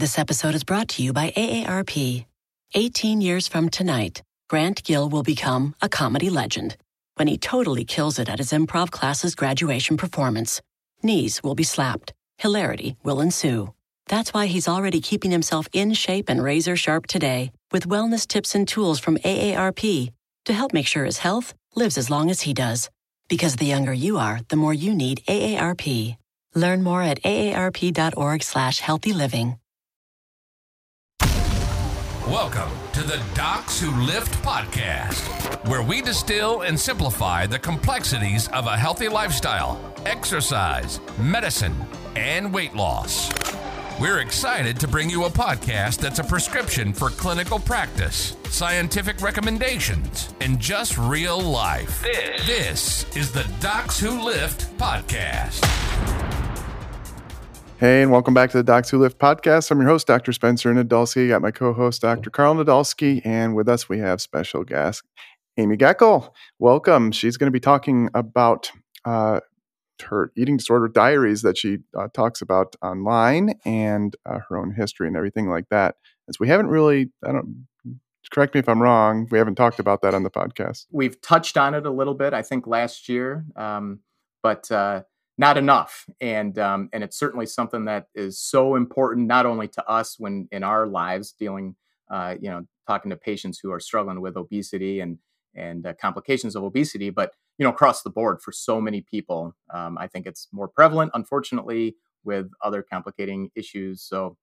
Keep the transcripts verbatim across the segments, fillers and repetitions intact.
This episode is brought to you by A A R P. eighteen years from tonight, Grant Gill will become a comedy legend when he totally kills it at his improv class's graduation performance. Knees will be slapped. Hilarity will ensue. That's why he's already keeping himself in shape and razor sharp today with wellness tips and tools from A A R P to help make sure his health lives as long as he does. Because the younger you are, the more you need A A R P. Learn more at aarp.org slash healthy living. Welcome to the Docs Who Lift podcast, where we distill and simplify the complexities of a healthy lifestyle, exercise, medicine, and weight loss. We're excited to bring you a podcast that's a prescription for clinical practice, scientific recommendations, and just real life. This, this is the Docs Who Lift podcast. Hey, and welcome back to the Docs Who Lift podcast. I'm your host, Doctor Spencer Nadolski. Got my co-host, Doctor Carl Nadolski, and with us we have special guest, Amy Geckel. Welcome. She's going to be talking about uh, her eating disorder diaries that she uh, talks about online and uh, her own history and everything like that. As we haven't really, I don't, correct me if I'm wrong, we haven't talked about that on the podcast. We've touched on it a little bit, I think, last year, um, but uh, not enough. And um, and it's certainly something that is so important, not only to us when in our lives dealing, uh, you know, talking to patients who are struggling with obesity and and uh, complications of obesity, but, you know, across the board for so many people. Um, I think it's more prevalent, unfortunately, with other complicating issues. So,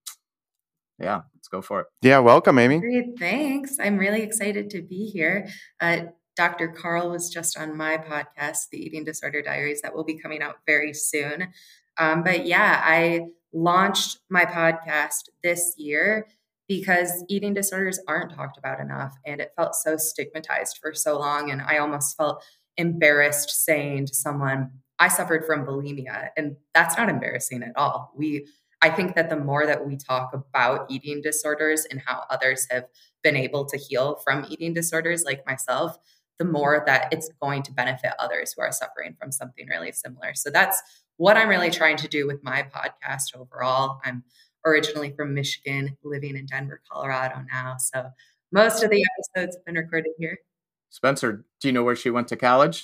yeah, let's go for it. Yeah, welcome, Amy. Great, thanks. I'm really excited to be here. Uh, Doctor Carl was just on my podcast, The Eating Disorder Diaries, that will be coming out very soon. Um, but yeah, I launched my podcast this year because eating disorders aren't talked about enough. And it felt so stigmatized for so long. And I almost felt embarrassed saying to someone, I suffered from bulimia. And that's not embarrassing at all. We, I think that the more that we talk about eating disorders and how others have been able to heal from eating disorders like myself, the more that it's going to benefit others who are suffering from something really similar. So that's what I'm really trying to do with my podcast overall. I'm originally from Michigan, living in Denver, Colorado now. So most of the episodes have been recorded here. Spencer, do you know where she went to college?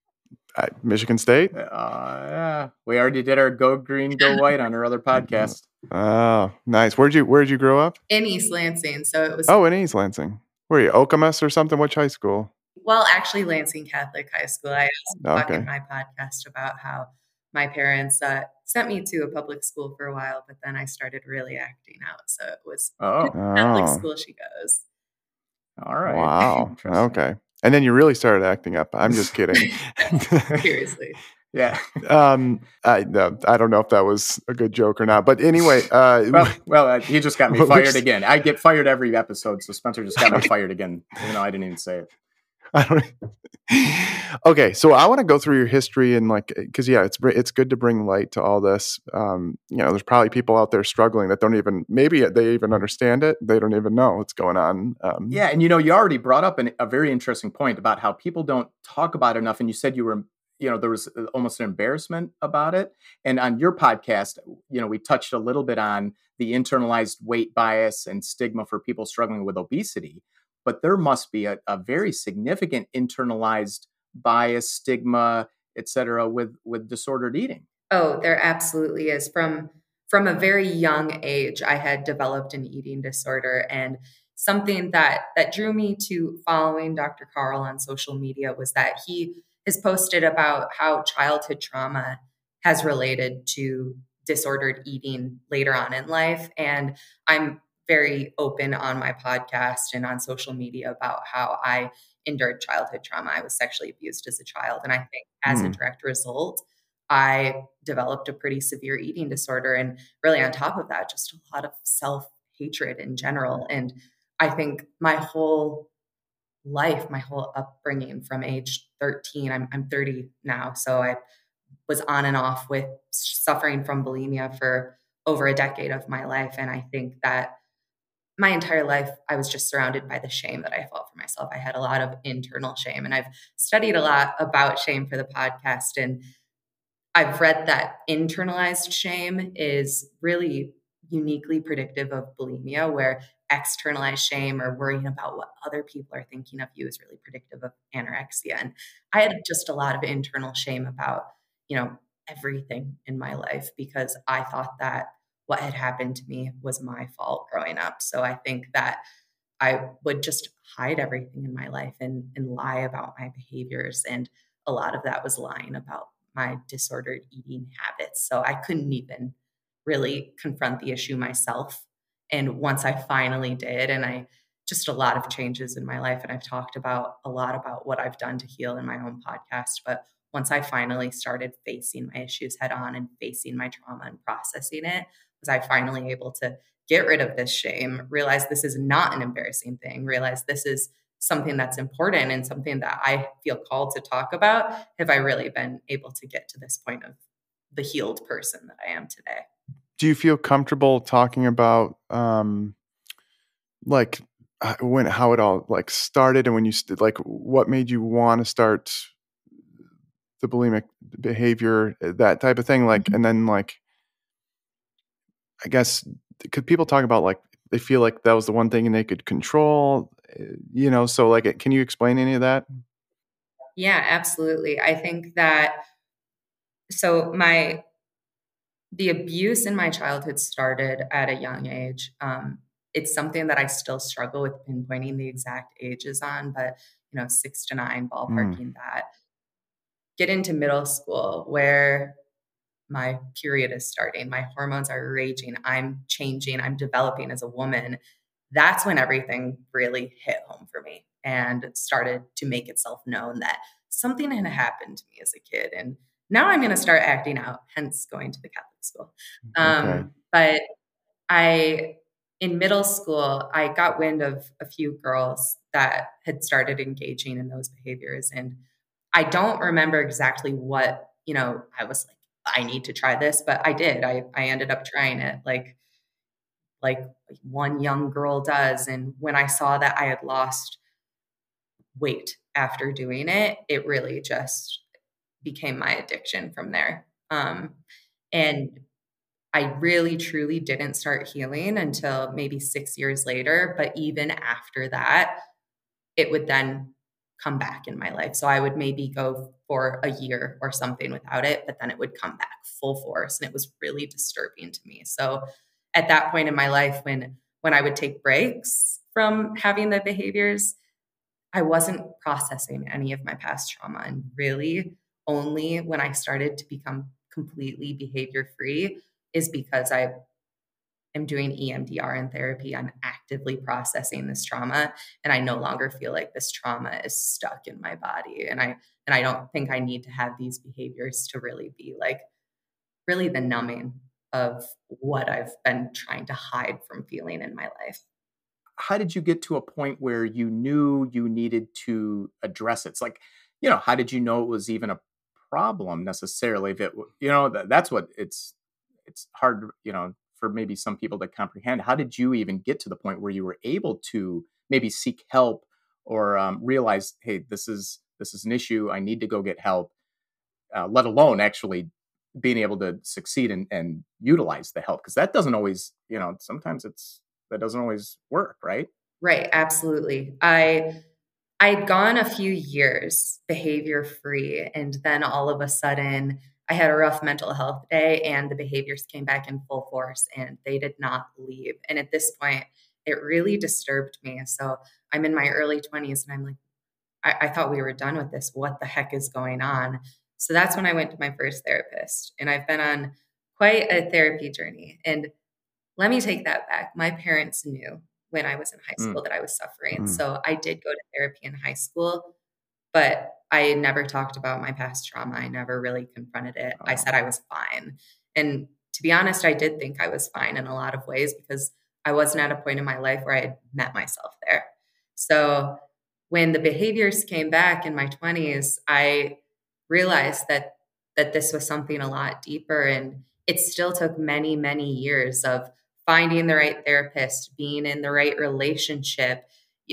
Uh, Michigan State? Uh, yeah, we already did our Go Green, Go White on her other podcast. Oh, nice. Where'd you Where'd you grow up? In East Lansing. So it was. Oh, in East Lansing. Were you Okemos or something? Which high school? Well, actually, Lansing Catholic High School. I also talk Okay. in my podcast about how my parents uh, sent me to a public school for a while, but then I started really acting out. So it was Oh, Catholic Oh. school she goes. all right. Wow. Interesting. Okay. And then you really started acting up. I'm just kidding. Seriously. Yeah. um, I no, I don't know if that was a good joke or not, but anyway, uh, Well, well, uh, he just got me Which- fired again. I get fired every episode, so Spencer just got me fired again, even though I didn't even say it. I don't. Okay, so I want to go through your history and like, because yeah, it's it's good to bring light to all this. Um, you know, there's probably people out there struggling that don't even maybe they even understand it. They don't even know what's going on. Um, Yeah, and you know, you already brought up an, a very interesting point about how people don't talk about it enough. And you said you were, you know, there was almost an embarrassment about it. And on your podcast, you know, we touched a little bit on the internalized weight bias and stigma for people struggling with obesity. But there must be a, a very significant internalized bias, stigma, et cetera, with, with disordered eating. Oh, there absolutely is. From from a very young age, I had developed an eating disorder, and something that that drew me to following Doctor Carl on social media was that he has posted about how childhood trauma has related to disordered eating later on in life. And I'm very open on my podcast and on social media about how I endured childhood trauma. I was sexually abused as a child. And I think as a Hmm. direct result, I developed a pretty severe eating disorder. And really on top of that, just a lot of self-hatred in general. And I think my whole life, my whole upbringing from age thirteen, I'm, I'm thirty now. So I was on and off with suffering from bulimia for over a decade of my life. And I think that my entire life, I was just surrounded by the shame that I felt for myself. I had a lot of internal shame, and I've studied a lot about shame for the podcast. And I've read that internalized shame is really uniquely predictive of bulimia, where externalized shame or worrying about what other people are thinking of you is really predictive of anorexia. And I had just a lot of internal shame about, you know, everything in my life because I thought that what had happened to me was my fault growing up. So I think that I would just hide everything in my life and, and lie about my behaviors. And a lot of that was lying about my disordered eating habits. So I couldn't even really confront the issue myself. And once I finally did, and I just a lot of changes in my life, and I've talked about a lot about what I've done to heal in my own podcast. But once I finally started facing my issues head on and facing my trauma and processing it, was I finally able to get rid of this shame, realize this is not an embarrassing thing, realize this is something that's important and something that I feel called to talk about. Have I really been able to get to this point of the healed person that I am today? Do you feel comfortable talking about um, like uh, when how it all like started and when you st- like what made you want to start the bulimic behavior, that type of thing? Like, mm-hmm. and then like, I guess could people talk about like they feel like that was the one thing and they could control, you know? So like, can you explain any of that? Yeah, absolutely. I think that so my. The abuse in my childhood started at a young age. Um, it's something that I still struggle with pinpointing the exact ages on, but you know, six to nine, ballparking mm. that. Get into middle school where my period is starting, my hormones are raging, I'm changing, I'm developing as a woman. That's when everything really hit home for me and started to make itself known that something had happened to me as a kid. And now I'm going to start acting out, hence going to the Catholic school. Um, okay. But I, in middle school, I got wind of a few girls that had started engaging in those behaviors. And I don't remember exactly what, you know, I was like, I need to try this, but I did. I, I ended up trying it like, like one young girl does. And when I saw that I had lost weight after doing it, it really just became my addiction from there. Um, and I really, truly didn't start healing until maybe six years later. But even after that, it would then come back in my life. So I would maybe go for a year or something without it, but then it would come back full force. And it was really disturbing to me. So at that point in my life, when, when I would take breaks from having the behaviors, I wasn't processing any of my past trauma. And really only when I started to become completely behavior free is because I am doing E M D R in therapy. I'm actively processing this trauma, and I no longer feel like this trauma is stuck in my body. And I and I don't think I need to have these behaviors to really be like really the numbing of what I've been trying to hide from feeling in my life. How did you get to a point where you knew you needed to address it? It's like, you know, how did you know it was even a problem necessarily? If it, you know, that, that's what it's, it's hard, you know, for maybe some people to comprehend. How did you even get to the point where you were able to maybe seek help or um, realize, hey, this is, this is an issue. I need to go get help, uh, let alone actually being able to succeed and, and utilize the help? Because that doesn't always, you know, sometimes it's, that doesn't always work, right? Right. Absolutely. I, I'd gone a few years behavior free, and then all of a sudden I had a rough mental health day and the behaviors came back in full force and they did not leave. And at this point, it really disturbed me. So I'm in my early twenties and I'm like, I, I thought we were done with this. What the heck is going on? So that's when I went to my first therapist, and I've been on quite a therapy journey. And let me take that back. My parents knew when I was in high school mm. that I was suffering. Mm. So I did go to therapy in high school, but I never talked about my past trauma. I never really confronted it. Oh. I said I was fine. And to be honest, I did think I was fine in a lot of ways because I wasn't at a point in my life where I had met myself there. So when the behaviors came back in my twenties, I realized that that this was something a lot deeper. And it still took many, many years of finding the right therapist, being in the right relationship,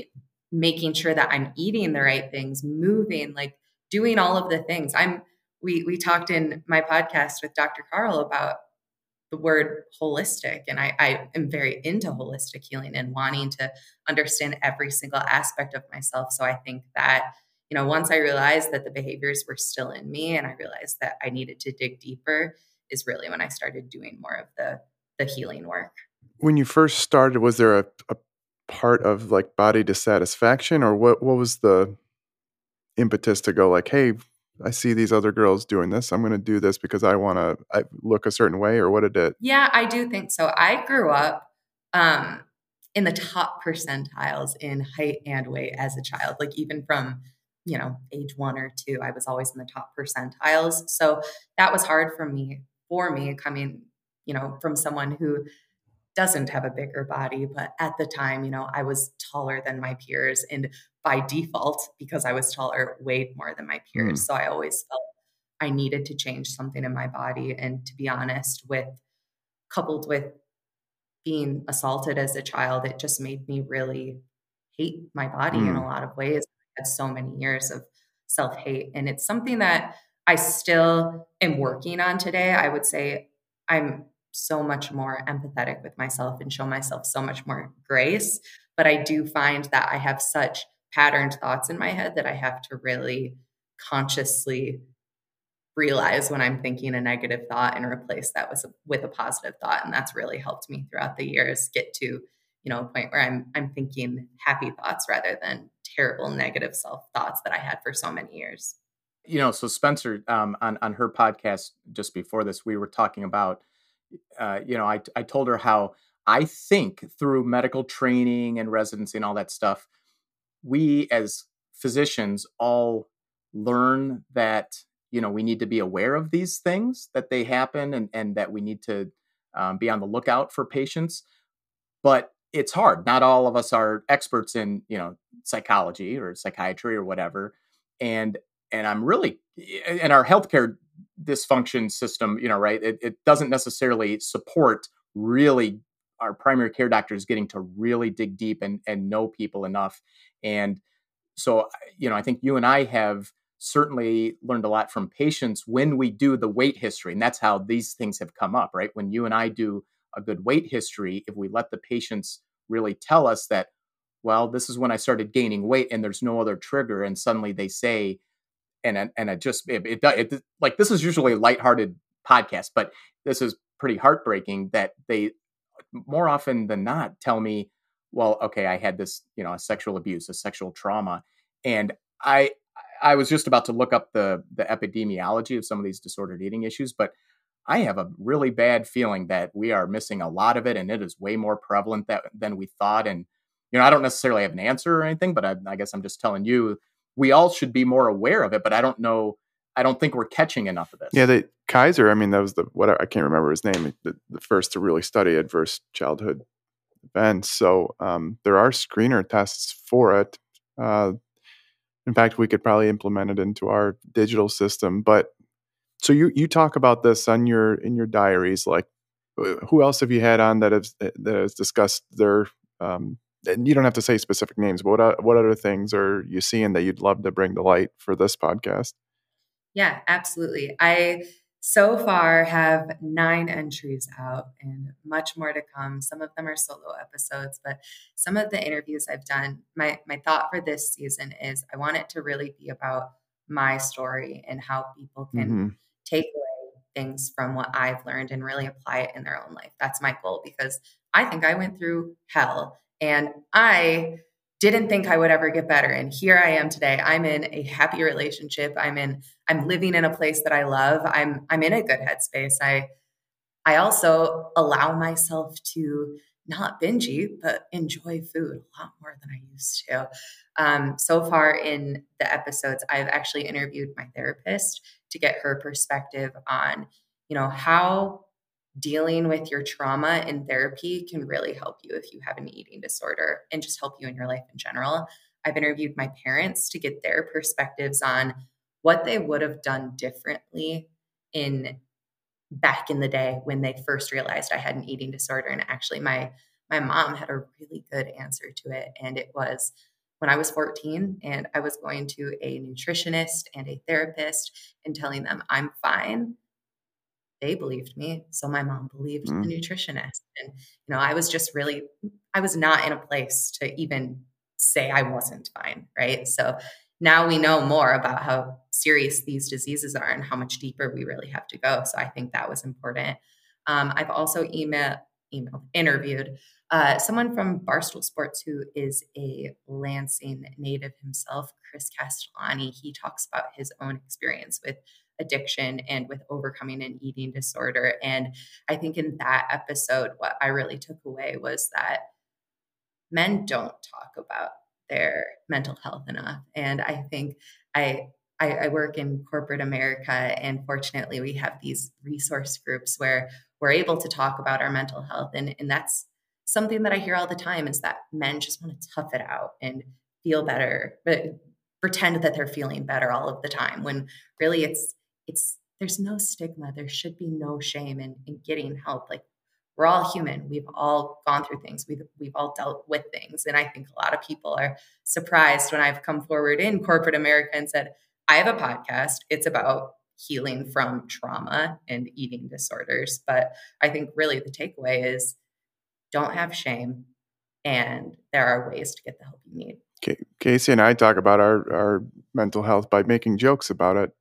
making sure that I'm eating the right things, moving, like doing all of the things. I'm, we, we talked in my podcast with Doctor Carl about the word holistic. And I, I am very into holistic healing and wanting to understand every single aspect of myself. So I think that, you know, once I realized that the behaviors were still in me and I realized that I needed to dig deeper is really when I started doing more of the, the healing work. When you first started, was there a, a part of like body dissatisfaction, or what, what was the impetus to go like, hey, I see these other girls doing this, I'm going to do this because I want to look a certain way, or what did it? Yeah, I do think so. I grew up um, in the top percentiles in height and weight as a child, like even from, you know, age one or two, I was always in the top percentiles. So that was hard for me, for me coming, you know, from someone who doesn't have a bigger body. But at the time, you know, I was taller than my peers, and by default, because I was taller, weighed more than my peers. Mm. So I always felt I needed to change something in my body. And to be honest, with coupled with being assaulted as a child, it just made me really hate my body mm. in a lot of ways. I had so many years of self-hate. And it's something that I still am working on today. I would say I'm so much more empathetic with myself and show myself so much more grace. But I do find that I have such patterned thoughts in my head that I have to really consciously realize when I'm thinking a negative thought and replace that with a, with a positive thought. And that's really helped me throughout the years get to, you know, a point where I'm, I'm thinking happy thoughts rather than terrible negative self thoughts that I had for so many years. You know, so Spencer, um, on, on her podcast just before this, we were talking about, uh, you know, I, I told her how I think through medical training and residency and all that stuff, we as physicians all learn that, you know, we need to be aware of these things, that they happen, and, and that we need to um, be on the lookout for patients. But it's hard. Not all of us are experts in, you know, psychology or psychiatry or whatever. And, and I'm really, in our healthcare dysfunction system, you know, right, it, it doesn't necessarily support really our primary care doctors getting to really dig deep and, and know people enough. And so, you know, I think you and I have certainly learned a lot from patients when we do the weight history. And that's how these things have come up, right? When you and I do a good weight history, if we let the patients really tell us that, well, this is when I started gaining weight and there's no other trigger. And suddenly they say, and, and it just, it, it, it like, this is usually a lighthearted podcast, but this is pretty heartbreaking that they more often than not tell me, well, okay, I had this, you know, a sexual abuse, a sexual trauma. And I, I was just about to look up the, the epidemiology of some of these disordered eating issues, but I have a really bad feeling that we are missing a lot of it, and it is way more prevalent that, than we thought. And, you know, I don't necessarily have an answer or anything, but I, I guess I'm just telling you, we all should be more aware of it, but I don't know, I don't think we're catching enough of this. Yeah, the Kaiser, I mean, that was the, what I can't remember his name, the, the first to really study adverse childhood events. So um, there are screener tests for it. Uh, in fact, we could probably implement it into our digital system. But so you you talk about this on your in your diaries. Like, who else have you had on that has that has discussed their? Um, and you don't have to say specific names, but what what other things are you seeing that you'd love to bring to light for this podcast? Yeah, absolutely. I so far have nine entries out and much more to come. Some of them are solo episodes, but some of the interviews I've done, my, my thought for this season is I want it to really be about my story and how people can mm-hmm. take away things from what I've learned and really apply it in their own life. That's my goal, because I think I went through hell and I didn't think I would ever get better. And here I am today. I'm in a happy relationship. I'm in, I'm living in a place that I love. I'm, I'm in a good headspace. I, I also allow myself to not binge eat, but enjoy food a lot more than I used to. Um, so far in the episodes, I've actually interviewed my therapist to get her perspective on, you know, how dealing with your trauma in therapy can really help you if you have an eating disorder and just help you in your life in general. I've interviewed my parents to get their perspectives on what they would have done differently in back in the day when they first realized I had an eating disorder. And actually my, my mom had a really good answer to it. And it was when I was fourteen and I was going to a nutritionist and a therapist and telling them I'm fine. they believed me. So my mom believed Mm. the nutritionist. And, you know, I was just really, I was not in a place to even say I wasn't fine. Right. So now we know more about how serious these diseases are and how much deeper we really have to go. So I think that was important. Um, I've also email, emailed, interviewed uh, someone from Barstool Sports who is a Lansing native himself, Chris Castellani. He talks about his own experience with addiction and with overcoming an eating disorder. And I think in that episode, what I really took away was that men don't talk about their mental health enough. And I think I, I, I work in corporate America, and fortunately we have these resource groups where we're able to talk about our mental health. And, and that's something that I hear all the time, is that men just want to tough it out and feel better, but pretend that they're feeling better all of the time, when really it's, it's, there's no stigma. There should be no shame in, in getting help. Like, we're all human. We've all gone through things. We've, we've all dealt with things. And I think a lot of people are surprised when I've come forward in corporate America and said, I have a podcast. It's about healing from trauma and eating disorders. But I think really the takeaway is, don't have shame, and there are ways to get the help you need. Casey and I talk about our, our mental health by making jokes about it.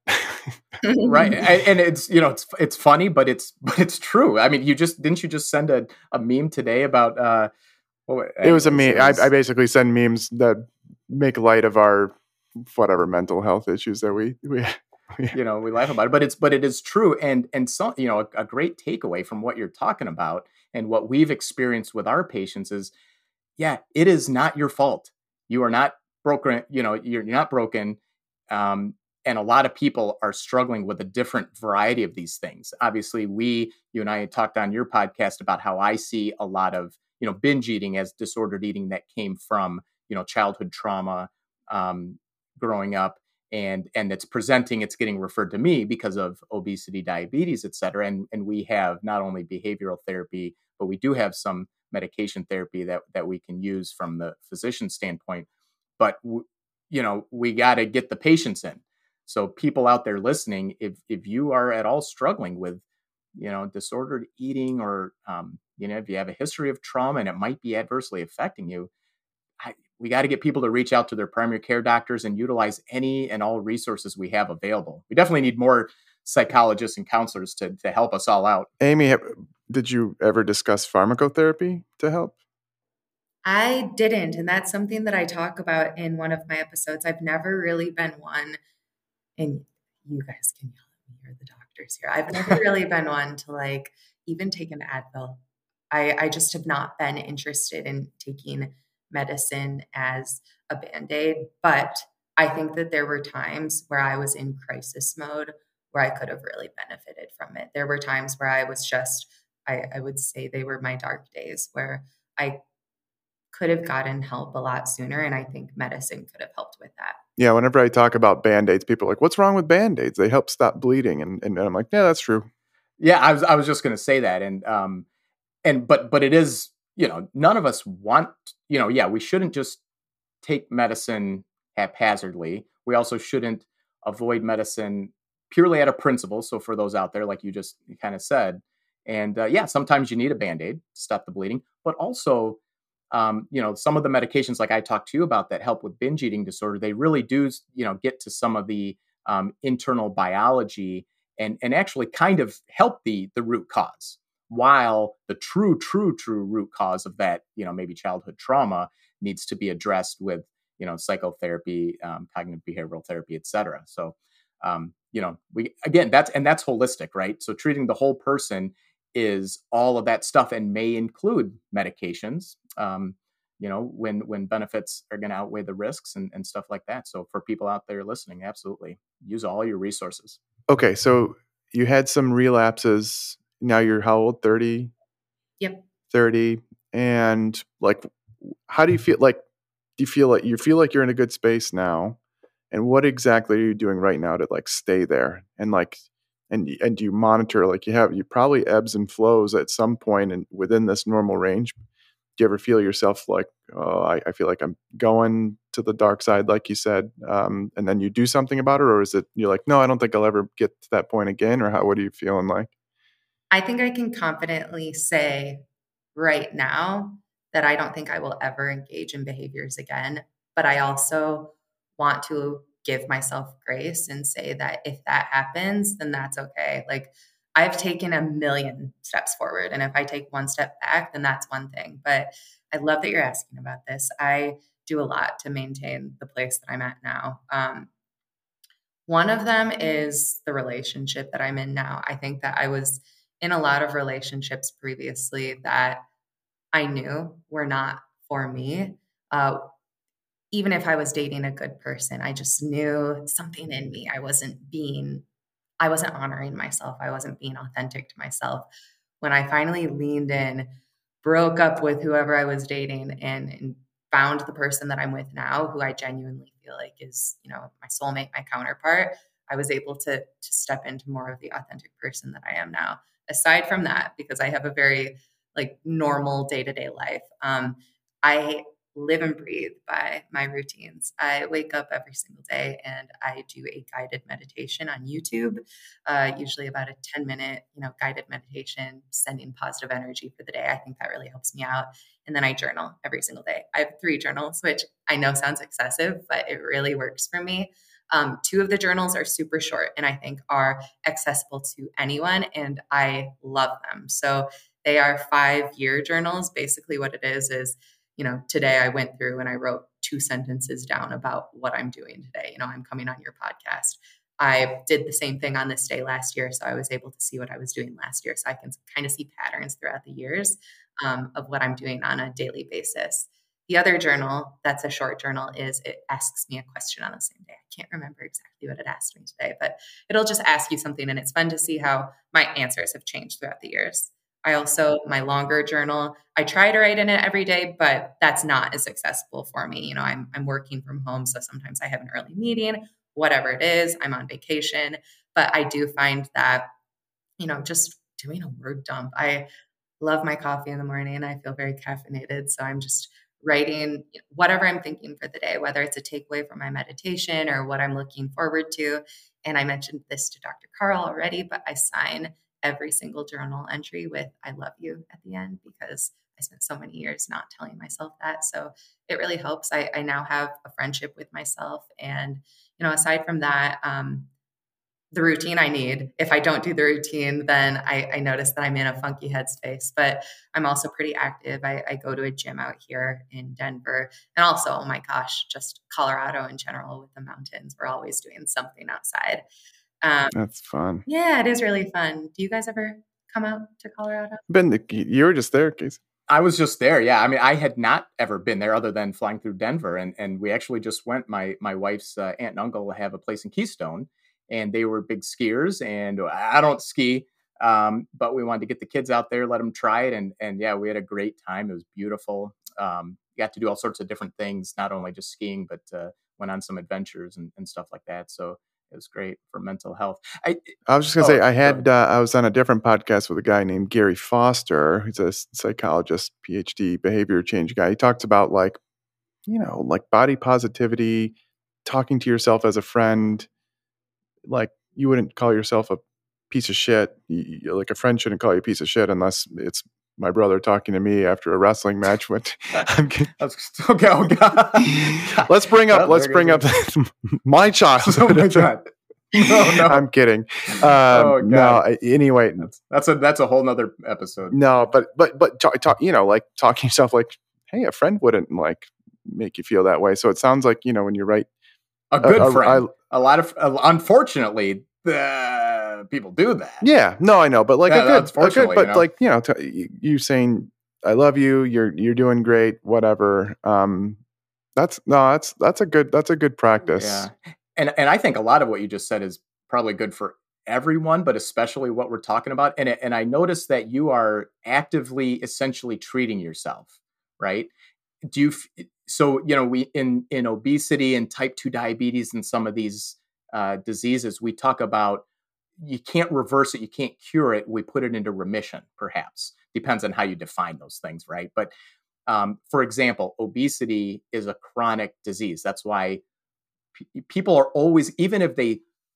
Right. And it's, you know, it's, it's funny, but it's, but it's true. I mean, you just, didn't you just send a, a meme today about, uh, well, it was a meme. it was, I, I basically send memes that make light of our, whatever mental health issues that we, we, we you know, we laugh about it, but it's, but it is true. And, and so, you know, a, a great takeaway from what you're talking about and what we've experienced with our patients is, yeah, it is not your fault. You are not broken. You know, you're, you're not broken. Um, And a lot of people are struggling with a different variety of these things. Obviously, we, you and I had talked on your podcast about how I see a lot of, you know, binge eating as disordered eating that came from, you know, childhood trauma, um, growing up, and and it's presenting, it's getting referred to me because of obesity, diabetes, et cetera. And and we have not only behavioral therapy, but we do have some medication therapy that that we can use from the physician standpoint. But w- you know, we got to get the patients in. So people out there listening, if if you are at all struggling with, you know, disordered eating, or, um, you know, if you have a history of trauma and it might be adversely affecting you, I, we got to get people to reach out to their primary care doctors and utilize any and all resources we have available. We definitely need more psychologists and counselors to to help us all out. Amy, did you ever discuss pharmacotherapy to help? I didn't. And that's something that I talk about in one of my episodes. I've never really been one, and you guys can yell at me, you're the doctors here. I've never really been one to like even take an Advil. I, I just have not been interested in taking medicine as a Band-Aid. But I think that there were times where I was in crisis mode where I could have really benefited from it. There were times where I was just, I, I would say they were my dark days, where I could have gotten help a lot sooner. And I think medicine could have helped with that. Yeah, whenever I talk about Band-Aids, people are like, what's wrong with Band-Aids? They help stop bleeding. And, and I'm like, yeah, that's true. Yeah, I was I was just going to say that. And, um, and, but, but it is, you know, none of us want, you know, yeah, we shouldn't just take medicine haphazardly. We also shouldn't avoid medicine purely out of principle. So for those out there, like you just kind of said, and uh, yeah, sometimes you need a Band-Aid to stop the bleeding, but also, Um, you know, some of the medications like I talked to you about that help with binge eating disorder, they really do, you know, get to some of the um, internal biology and and actually kind of help the the root cause. While the true, true, true root cause of that, you know, maybe childhood trauma needs to be addressed with, you know, psychotherapy, um, cognitive behavioral therapy, et cetera. So, um, you know, we again, that's and that's holistic, right? So treating the whole person is all of that stuff and may include medications, um, you know, when when benefits are going to outweigh the risks and, and stuff like that. So for people out there listening, absolutely use all your resources. Okay, so you had some relapses. Now you're how old? thirty? Yep. thirty. And like, how do you feel? Like, do you feel like you feel like you're in a good space now? And what exactly are you doing right now to like stay there? And like, and and do you monitor, like you have, you probably ebbs and flows at some point and within this normal range. Do you ever feel yourself like, oh, I, I feel like I'm going to the dark side, like you said, um, and then you do something about it? Or is it, you're like, no, I don't think I'll ever get to that point again? Or how, what are you feeling like? I think I can confidently say right now that I don't think I will ever engage in behaviors again. But I also want to give myself grace and say that if that happens, then that's okay. Like, I've taken a million steps forward. And if I take one step back, then that's one thing. But I love that you're asking about this. I do a lot to maintain the place that I'm at now. Um, one of them is the relationship that I'm in now. I think that I was in a lot of relationships previously that I knew were not for me. Uh, even if I was dating a good person, I just knew something in me. I wasn't being, I wasn't honoring myself. I wasn't being authentic to myself. When I finally leaned in, broke up with whoever I was dating, and, and found the person that I'm with now, who I genuinely feel like is, you know, my soulmate, my counterpart, I was able to to step into more of the authentic person that I am now. Aside from that, because I have a very like normal day-to-day life, um, I live and breathe by my routines. I wake up every single day and I do a guided meditation on YouTube, uh, usually about a ten minute, you know, guided meditation, sending positive energy for the day. I think that really helps me out. And then I journal every single day. I have three journals, which I know sounds excessive, but it really works for me. Um, two of the journals are super short and I think are accessible to anyone, and I love them. So they are five year journals. Basically what it is, is, you know, today I went through and I wrote two sentences down about what I'm doing today. You know, I'm coming on your podcast. I did the same thing on this day last year. So I was able to see what I was doing last year. So I can kind of see patterns throughout the years um, of what I'm doing on a daily basis. The other journal, that's a short journal, is it asks me a question on the same day. I can't remember exactly what it asked me today, but it'll just ask you something, and it's fun to see how my answers have changed throughout the years. I also, my longer journal, I try to write in it every day, but that's not as accessible for me. You know, I'm I'm working from home, so sometimes I have an early meeting, whatever it is, I'm on vacation. But I do find that, you know, just doing a word dump. I love my coffee in the morning. I feel very caffeinated. So I'm just writing whatever I'm thinking for the day, whether it's a takeaway from my meditation or what I'm looking forward to. And I mentioned this to Doctor Carl already, but I sign every single journal entry with "I love you" at the end, because I spent so many years not telling myself that. So it really helps. I, I now have a friendship with myself. And, you know, aside from that, um, the routine I need. If I don't do the routine, then I, I notice that I'm in a funky headspace. But I'm also pretty active. I, I go to a gym out here in Denver. And also, oh my gosh, just Colorado in general with the mountains. We're always doing something outside. Um, That's fun. Yeah, it is really fun. Do you guys ever come out to Colorado? Ben, you were just there, Casey. I was just there. Yeah. I mean, I had not ever been there other than flying through Denver. And, and we actually just went, my, my wife's uh, aunt and uncle have a place in Keystone, and they were big skiers, and I don't ski. Um, but we wanted to get the kids out there, let them try it. And, and yeah, we had a great time. It was beautiful. Um, got to do all sorts of different things, not only just skiing, but uh, went on some adventures and, and stuff like that. So it was great for mental health. I, I was just going to oh, say, I had, uh, I was on a different podcast with a guy named Gary Foster. He's a psychologist, P H D, behavior change guy. He talks about like, you know, like body positivity, talking to yourself as a friend. Like, you wouldn't call yourself a piece of shit. You, like, a friend shouldn't call you a piece of shit unless it's my brother talking to me after a wrestling match. With, I'm kidding. Okay, oh God. Let's bring up, oh, let's bring up my childhood. Oh my God. No, no. I'm kidding. Um, oh, no, anyway, that's, that's a, that's a whole nother episode. No, but, but, but talk, talk, you know, like talking to yourself, like, hey, a friend wouldn't like make you feel that way. So it sounds like, you know, when you write, A good uh, friend. I, a lot of, uh, unfortunately, uh, people do that. Yeah, no, I know, but like yeah, a good, a good, but you know? like you know, t- you saying I love you, you're you're doing great, whatever. Um, that's no, that's that's a good that's a good practice. Yeah, and and I think a lot of what you just said is probably good for everyone, but especially what we're talking about. And and I noticed that you are actively, essentially treating yourself, right? Do you? So, you know, we in, in obesity and type two diabetes and some of these uh, diseases, we talk about you can't reverse it. You can't cure it. We put it into remission, perhaps. Depends on how you define those things, right? But um, for example, obesity is a chronic disease. That's why p- people are always, even if they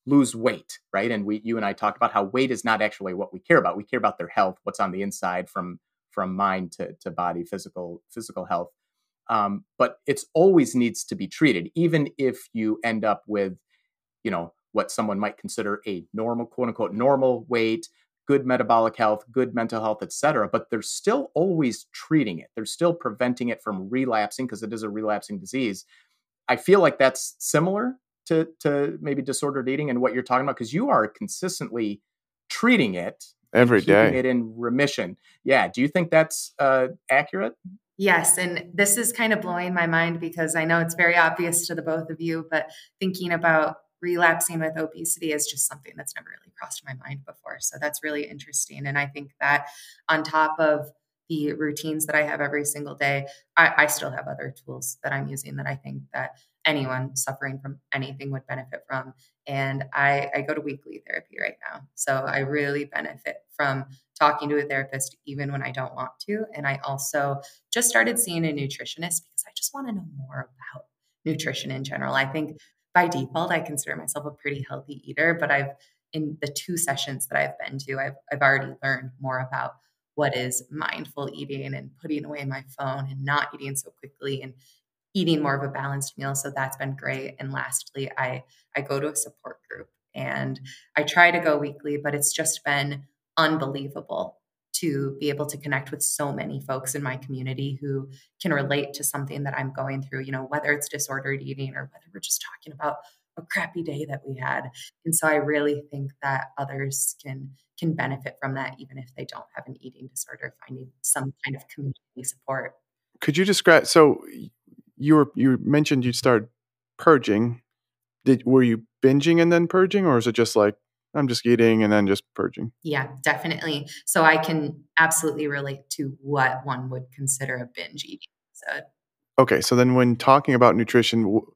lose weight, right? And we, you and I talked about how weight is not actually what we care about. We care about their health, what's on the inside, from from mind to, to body, physical physical health. Um, but it's always needs to be treated, even if you end up with, you know, what someone might consider a normal, quote unquote, normal weight, good metabolic health, good mental health, et cetera. But they're still always treating it. They're still preventing it from relapsing because it is a relapsing disease. I feel like that's similar to, to maybe disordered eating and what you're talking about, because you are consistently treating it every day, keeping it in remission. Yeah. Do you think that's uh, accurate? Yes. And this is kind of blowing my mind because I know it's very obvious to the both of you, but thinking about relapsing with obesity is just something that's never really crossed my mind before. So that's really interesting. And I think that on top of the routines that I have every single day, I, I still have other tools that I'm using that I think that anyone suffering from anything would benefit from. And I, I go to weekly therapy right now. So I really benefit from talking to a therapist even when I don't want to. And I also just started seeing a nutritionist because I just want to know more about nutrition in general. I think by default, I consider myself a pretty healthy eater, but I've, in the two sessions that I've been to, I've, I've already learned more about what is mindful eating and putting away my phone and not eating so quickly and eating more of a balanced meal. So that's been great. And lastly, I, I go to a support group and I try to go weekly, but it's just been unbelievable to be able to connect with so many folks in my community who can relate to something that I'm going through, you know, whether it's disordered eating or whether we're just talking about a crappy day that we had. And so I really think that others can can benefit from that, even if they don't have an eating disorder, finding some kind of community support. Could you describe, so you were, you mentioned you started purging. Did, were you binging and then purging, or is it just like, I'm just eating and then just purging? Yeah, definitely. So I can absolutely relate to what one would consider a binge eating. So, okay. So then when talking about nutrition, do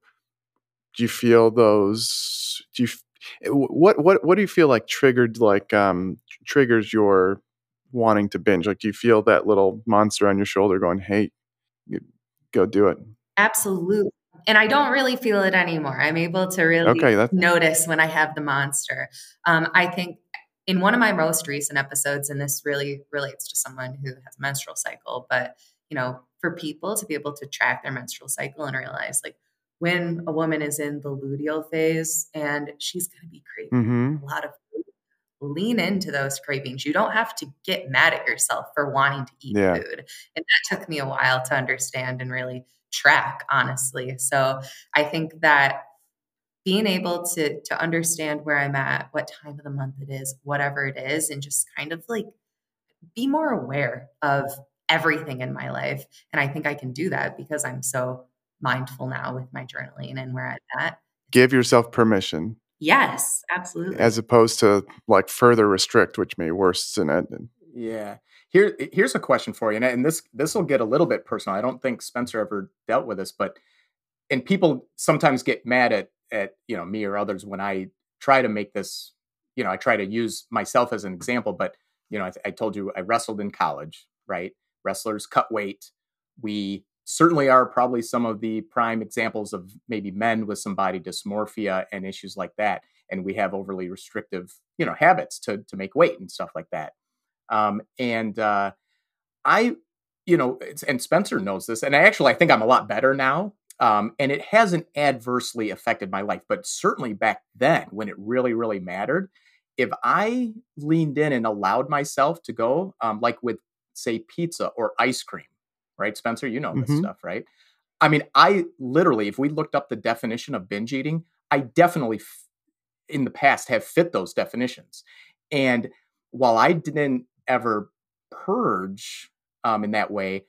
you feel those, do you, what, what, what do you feel like triggered, like, um, triggers your wanting to binge? Like, do you feel that little monster on your shoulder going, hey, go do it? Absolutely. And I don't really feel it anymore. I'm able to really okay, that's- notice when I have the monster. Um, I think in one of my most recent episodes, and this really relates to someone who has a menstrual cycle, but you know, for people to be able to track their menstrual cycle and realize like when a woman is in the luteal phase and she's going to be craving mm-hmm. a lot of food, lean into those cravings. You don't have to get mad at yourself for wanting to eat yeah. food. And that took me a while to understand and really track, honestly. So I think that being able to to understand where I'm at, what time of the month it is, whatever it is, and just kind of like be more aware of everything in my life. And I think I can do that because I'm so mindful now with my journaling and where I'm at. Give yourself permission. Yes, absolutely. As opposed to like further restrict, which may worsen it. Yeah. Here, here's a question for you. And, and this, this will get a little bit personal. I don't think Spencer ever dealt with this, but, and people sometimes get mad at, at, you know, me or others when I try to make this, you know, I try to use myself as an example, but, you know, I, I told you I wrestled in college, right? Wrestlers cut weight. We certainly are probably some of the prime examples of maybe men with some body dysmorphia and issues like that. And we have overly restrictive, you know, habits to, to make weight and stuff like that. Um, and uh, I, you know, and Spencer knows this, and I actually, I think I'm a lot better now. Um, and it hasn't adversely affected my life, but certainly back then when it really, really mattered, if I leaned in and allowed myself to go, um, like with say pizza or ice cream, right? Spencer, you know this mm-hmm. stuff, right? I mean, I literally, if we looked up the definition of binge eating, I definitely f- in the past have fit those definitions. And while I didn't ever purge um, in that way,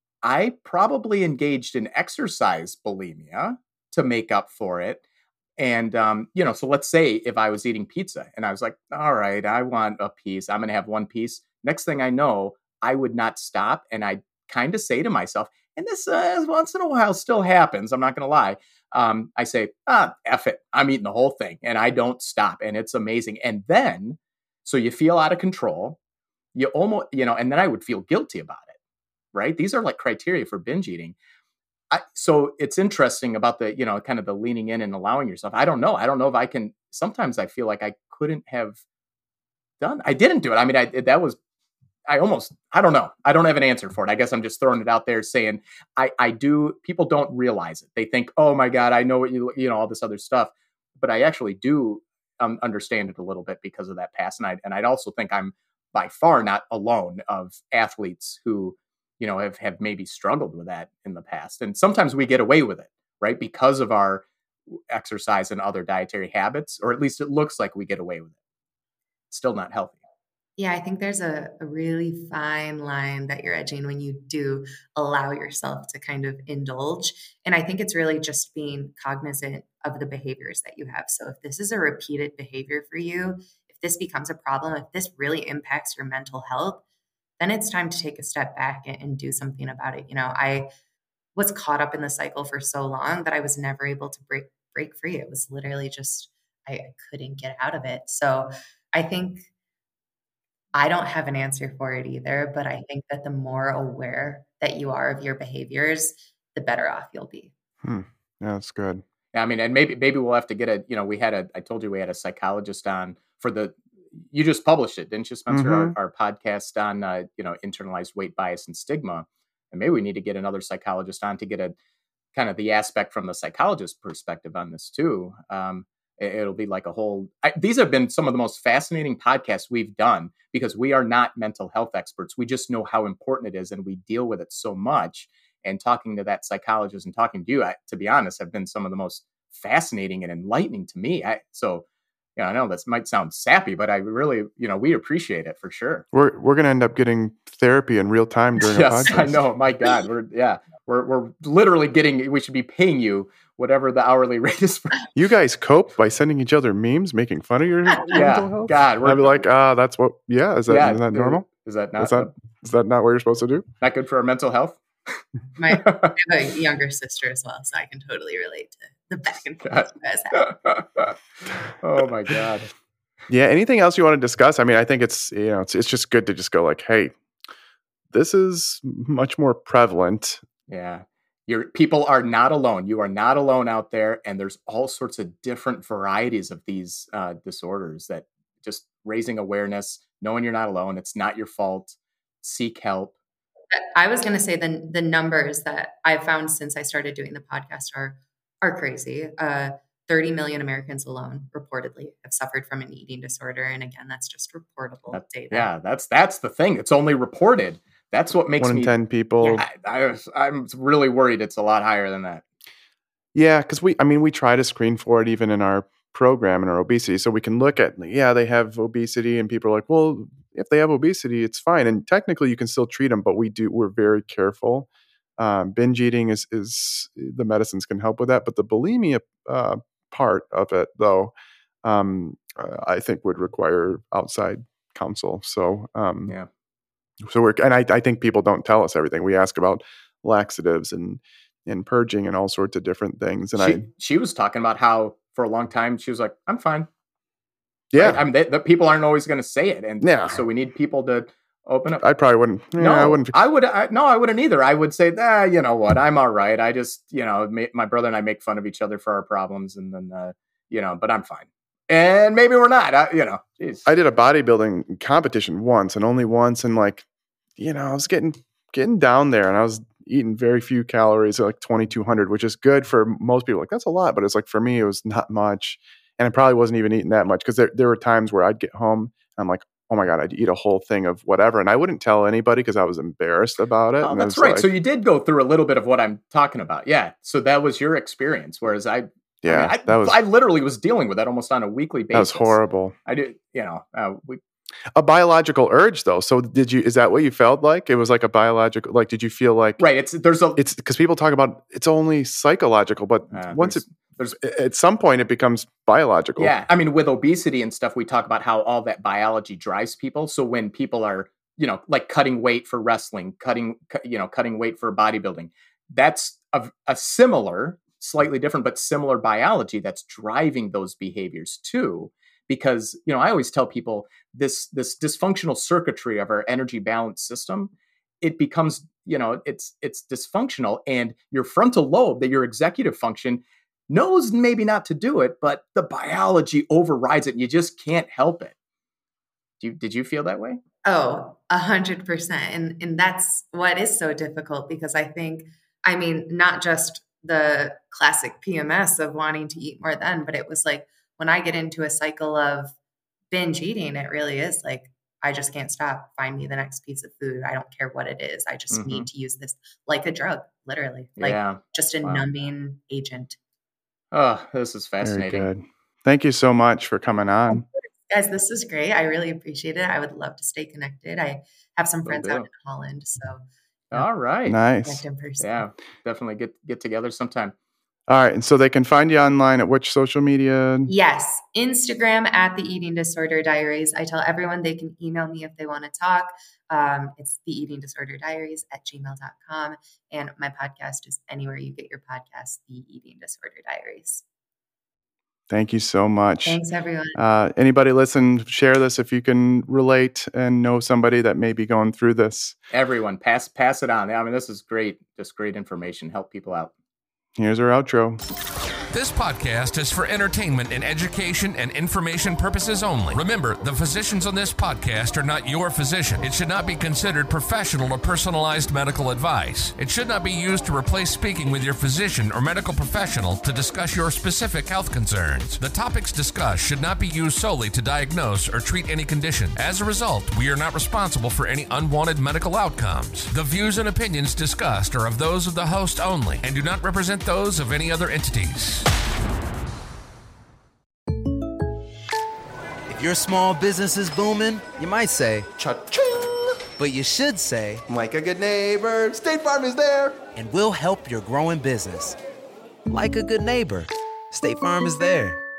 I probably engaged in exercise bulimia to make up for it. And, um, you know, so let's say if I was eating pizza and I was like, all right, I want a piece. I'm going to have one piece. Next thing I know, I would not stop. And I kind of say to myself, and this uh, once in a while still happens, I'm not going to lie. Um, I say, ah, F it. I'm eating the whole thing and I don't stop. And it's amazing. And then, so you feel out of control. You almost, you know, and then I would feel guilty about it, right? These are like criteria for binge eating. I, so it's interesting about the, you know, kind of the leaning in and allowing yourself. I don't know. I don't know if I can, sometimes I feel like I couldn't have done, I didn't do it. I mean, I, that was, I almost, I don't know. I don't have an answer for it. I guess I'm just throwing it out there saying, I, I do, people don't realize it. They think, oh my God, I know what you, you know, all this other stuff, but I actually do um, understand it a little bit because of that past. And I, and I'd also think I'm by far not alone of athletes who, you know, have, have maybe struggled with that in the past. And sometimes we get away with it, right? Because of our exercise and other dietary habits, or at least it looks like we get away with it. It's still not healthy. Yeah, I think there's a, a really fine line that you're edging when you do allow yourself to kind of indulge. And I think it's really just being cognizant of the behaviors that you have. So if this is a repeated behavior for you, if this becomes a problem, if this really impacts your mental health, then it's time to take a step back and, and do something about it. You know, I was caught up in the cycle for so long that I was never able to break break free. It was literally just, I, I couldn't get out of it. So I think I don't have an answer for it either, but I think that the more aware that you are of your behaviors, the better off you'll be. Hmm. Yeah, that's good. Yeah, I mean, and maybe maybe we'll have to get a, you know, we had a, I told you we had a psychologist on for the, you just published it, didn't you, Spencer? Mm-hmm. Our, our podcast on, uh, you know, internalized weight bias and stigma. And maybe we need to get another psychologist on to get a kind of the aspect from the psychologist perspective on this too. Um, It'll be like a whole, I, these have been some of the most fascinating podcasts we've done because we are not mental health experts. We just know how important it is and we deal with it so much. And talking to that psychologist and talking to you, I, to be honest, have been some of the most fascinating and enlightening to me. I, so, you know, I know this might sound sappy, but I really, you know, we appreciate it for sure. We're we're going to end up getting therapy in real time during yes, a podcast. I know. My God. We're, yeah, we're, we're literally getting, we should be paying you whatever the hourly rate is. For. You guys cope by sending each other memes, making fun of your yeah, mental health? God. I'd be like, ah, uh, that's what, yeah, is that, yeah, is that normal? Is that not, is that, is that not what you're supposed to do? Not good for our mental health? My, I have a younger sister as well, so I can totally relate to the back and forth you guys have. Oh my God. Yeah. Anything else you want to discuss? I mean, I think it's, you know, it's, it's just good to just go like, hey, this is much more prevalent. Yeah. Your people are not alone. You are not alone out there. And there's all sorts of different varieties of these uh, disorders that just raising awareness, knowing you're not alone. It's not your fault. Seek help. I was going to say the, the numbers that I've found since I started doing the podcast are, are crazy. Uh, thirty million Americans alone reportedly have suffered from an eating disorder. And again, that's just reportable that, data. Yeah, that's, that's the thing. It's only reported. That's what makes One in me, ten people. Yeah, I, I, I'm really worried it's a lot higher than that. Yeah, because we, I mean, we try to screen for it even in our program and our obesity. So we can look at, yeah, they have obesity, and people are like, well, if they have obesity, it's fine. And technically, you can still treat them, but we do, we're very careful. Um, binge eating is is the medicines can help with that, but the bulimia uh, part of it, though, um, uh, I think would require outside counsel. So um, yeah. So we're, and I, I think people don't tell us everything. We ask about laxatives and, and purging and all sorts of different things. And she, I, she was talking about how for a long time, she was like, I'm fine. yeah. Right? I mean, they, the people aren't always going to say it. And yeah. so we need people to open up. I probably wouldn't. Yeah, no, I wouldn't. I would. I, no, I wouldn't either. I would say, ah, you know what? I'm all right. I just, you know, ma- my brother and I make fun of each other for our problems. And then, uh, you know, but I'm fine. And maybe we're not, I, you know, geez. I did a bodybuilding competition once and only once. And like, you know, I was getting getting down there and I was eating very few calories, like twenty-two hundred, which is good for most people. Like, that's a lot, but it's like, for me, it was not much. And I probably wasn't even eating that much because there, there were times where I'd get home and I'm like, oh my God, I'd eat a whole thing of whatever. And I wouldn't tell anybody because I was embarrassed about it. Oh, and that's it right. Like, so you did go through a little bit of what I'm talking about. Yeah. So that was your experience. Whereas I, yeah, I, mean, I, that was, I literally was dealing with that almost on a weekly basis. That was horrible. I did, you know, uh, we, a biological urge though. So did you, is that what you felt like? It was like a biological, like, did you feel like, right. It's, there's a, it's because people talk about it's only psychological, but uh, once there's, it, there's, at some point it becomes biological. Yeah. I mean, with obesity and stuff, we talk about how all that biology drives people. So when people are, you know, like cutting weight for wrestling, cutting, you know, cutting weight for bodybuilding, that's a, a similar, slightly different, but similar biology that's driving those behaviors too. Because, you know, I always tell people this, this dysfunctional circuitry of our energy balance system it becomes, you know, it's it's dysfunctional, and your frontal lobe, that your executive function, knows maybe not to do it, but the biology overrides it and you just can't help it. Do you, did you feel that way? Oh, a hundred percent. And, and that's what is so difficult, because I think, I mean, not just the classic P M S of wanting to eat more then, but it was like, when I get into a cycle of binge eating, it really is like, I just can't stop. Find me the next piece of food. I don't care what it is. I just mm-hmm. need to use this like a drug, literally, like yeah. just a wow. numbing agent. Oh, this is fascinating. Very good. Thank you so much for coming on. Guys, this is great. I really appreciate it. I would love to stay connected. I have some friends out in Holland, so. All right. Nice. In person. Yeah, definitely get get together sometime. All right. And so they can find you online at which social media? Yes. Instagram at the Eating Disorder Diaries. I tell everyone they can email me if they want to talk. Um, it's the Eating Disorder Diaries at gmail dot com. And my podcast is anywhere you get your podcast, The Eating Disorder Diaries. Thank you so much. Thanks, everyone. Uh, anybody listen, share this if you can relate and know somebody that may be going through this. Everyone, pass pass it on. I mean, this is great. Just great information. Help people out. Here's our outro. This podcast is for entertainment and education and information purposes only. Remember, the physicians on this podcast are not your physician. It should not be considered professional or personalized medical advice. It should not be used to replace speaking with your physician or medical professional to discuss your specific health concerns. The topics discussed should not be used solely to diagnose or treat any condition. As a result, we are not responsible for any unwanted medical outcomes. The views and opinions discussed are of those of the host only and do not represent those of any other entities. If your small business is booming, you might say, cha-ching! But you should say, like a good neighbor, State Farm is there! And we'll help your growing business. Like a good neighbor, State Farm is there.